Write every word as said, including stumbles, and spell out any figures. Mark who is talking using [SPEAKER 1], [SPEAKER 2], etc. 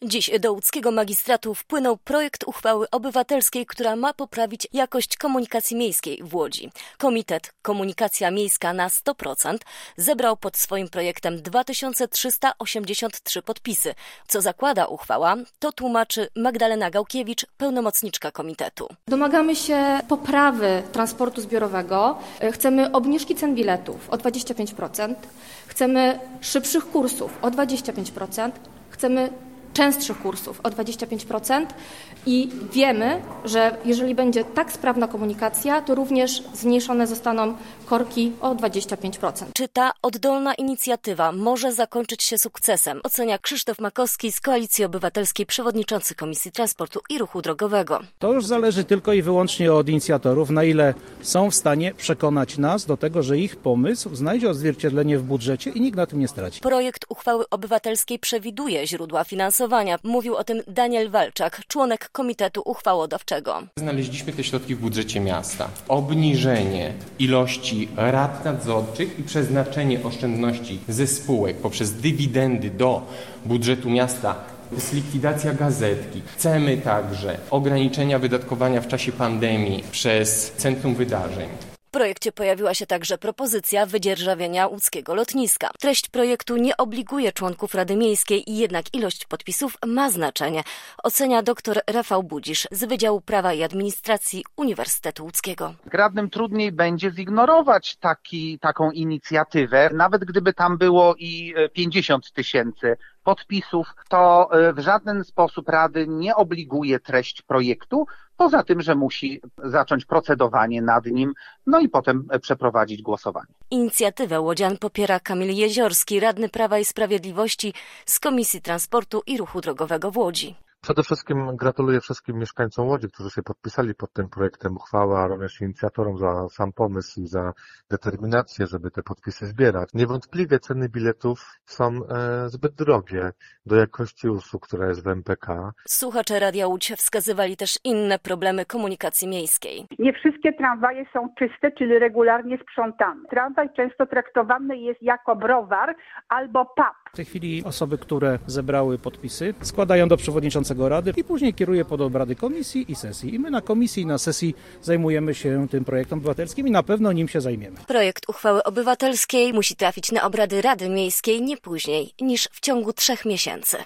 [SPEAKER 1] Dziś do łódzkiego magistratu wpłynął projekt uchwały obywatelskiej, która ma poprawić jakość komunikacji miejskiej w Łodzi. Komitet Komunikacja Miejska na sto procent zebrał pod swoim projektem dwa tysiące trzysta osiemdziesiąt trzy podpisy. Co zakłada uchwała, to tłumaczy Magdalena Gałkiewicz, pełnomocniczka komitetu.
[SPEAKER 2] Domagamy się poprawy transportu zbiorowego. Chcemy obniżki cen biletów o dwadzieścia pięć procent. Chcemy szybszych kursów o dwadzieścia pięć procent. Chcemy częstszych kursów o dwadzieścia pięć procent i wiemy, że jeżeli będzie tak sprawna komunikacja, to również zmniejszone zostaną korki o dwadzieścia pięć procent.
[SPEAKER 1] Czy ta oddolna inicjatywa może zakończyć się sukcesem? Ocenia Krzysztof Makowski z Koalicji Obywatelskiej, przewodniczący Komisji Transportu i Ruchu Drogowego.
[SPEAKER 3] To już zależy tylko i wyłącznie od inicjatorów, na ile są w stanie przekonać nas do tego, że ich pomysł znajdzie odzwierciedlenie w budżecie i nikt na tym nie straci.
[SPEAKER 1] Projekt uchwały obywatelskiej przewiduje źródła finansowania. Mówił o tym Daniel Walczak, członek Komitetu Uchwałodawczego.
[SPEAKER 4] Znaleźliśmy te środki w budżecie miasta. Obniżenie ilości rad nadzorczych i przeznaczenie oszczędności ze spółek poprzez dywidendy do budżetu miasta. To jest likwidacja gazetki. Chcemy także ograniczenia wydatkowania w czasie pandemii przez Centrum Wydarzeń.
[SPEAKER 1] W projekcie pojawiła się także propozycja wydzierżawienia łódzkiego lotniska. Treść projektu nie obliguje członków Rady Miejskiej i jednak ilość podpisów ma znaczenie, ocenia dr Rafał Budzisz z Wydziału Prawa i Administracji Uniwersytetu Łódzkiego.
[SPEAKER 5] Radnym trudniej będzie zignorować taki, taką inicjatywę, nawet gdyby tam było i pięćdziesiąt tysięcy podpisów, to w żaden sposób Rady nie obliguje treść projektu, poza tym, że musi zacząć procedowanie nad nim, no i potem przeprowadzić głosowanie.
[SPEAKER 1] Inicjatywę łodzian popiera Kamil Jeziorski, radny Prawa i Sprawiedliwości z Komisji Transportu i Ruchu Drogowego w Łodzi.
[SPEAKER 6] Przede wszystkim gratuluję wszystkim mieszkańcom Łodzi, którzy się podpisali pod tym projektem uchwały, a również inicjatorom za sam pomysł i za determinację, żeby te podpisy zbierać. Niewątpliwie ceny biletów są e, zbyt drogie do jakości usług, która jest w M P K.
[SPEAKER 1] Słuchacze Radia Łódź wskazywali też inne problemy komunikacji miejskiej.
[SPEAKER 7] Nie wszystkie tramwaje są czyste, czyli regularnie sprzątane. Tramwaj często traktowany jest jako browar albo pub.
[SPEAKER 3] W tej chwili osoby, które zebrały podpisy, składają do przewodniczącego Rady i później kieruje pod obrady komisji i sesji. I my na komisji i na sesji zajmujemy się tym projektem obywatelskim i na pewno nim się zajmiemy.
[SPEAKER 1] Projekt uchwały obywatelskiej musi trafić na obrady Rady Miejskiej nie później niż w ciągu trzech miesięcy.